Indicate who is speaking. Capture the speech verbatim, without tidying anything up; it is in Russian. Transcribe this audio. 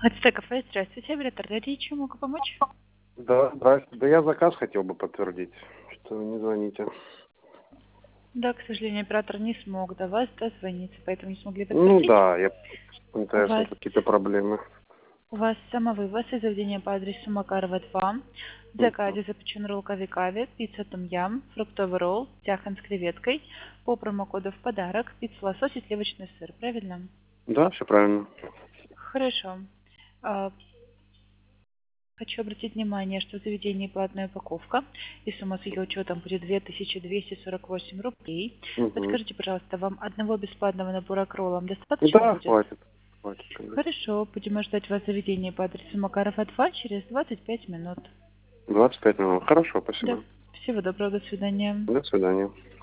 Speaker 1: Ацтек кафе, здравствуйте, оператор Дарья, чем могу помочь?
Speaker 2: Да, здравствуйте. Да я заказ хотел бы подтвердить, что вы не звоните.
Speaker 1: Да, к сожалению, оператор не смог до вас дозвониться, поэтому не смогли
Speaker 2: Ну
Speaker 1: подтвердить.
Speaker 2: да, я с
Speaker 1: У вас,
Speaker 2: МТСом какие-то проблемы.
Speaker 1: у вас самовывоз из заведения по адресу Макарова два. В
Speaker 2: Мгм.
Speaker 1: заказе запечен ролл кави-кави, пицца том-ям, фруктовый ролл, тяхан с креветкой, по промокоду в подарок, пицца лосось и сливочный сыр, правильно?
Speaker 2: Да, все правильно.
Speaker 1: Хорошо. А, Хочу обратить внимание, что в заведении платная упаковка, и сумма с ее учетом будет две тысячи двести сорок восемь рублей.
Speaker 2: Мгм.
Speaker 1: Подскажите, пожалуйста, вам одного бесплатного набора к роллам достаточно
Speaker 2: Да,
Speaker 1: будет?
Speaker 2: хватит. Хватит, конечно.
Speaker 1: Хорошо, будем ждать вас в заведении по адресу Макарова два через двадцать пять минут.
Speaker 2: двадцать пять минут. Хорошо,
Speaker 1: Да,
Speaker 2: спасибо.
Speaker 1: всего доброго, до свидания.
Speaker 2: До свидания.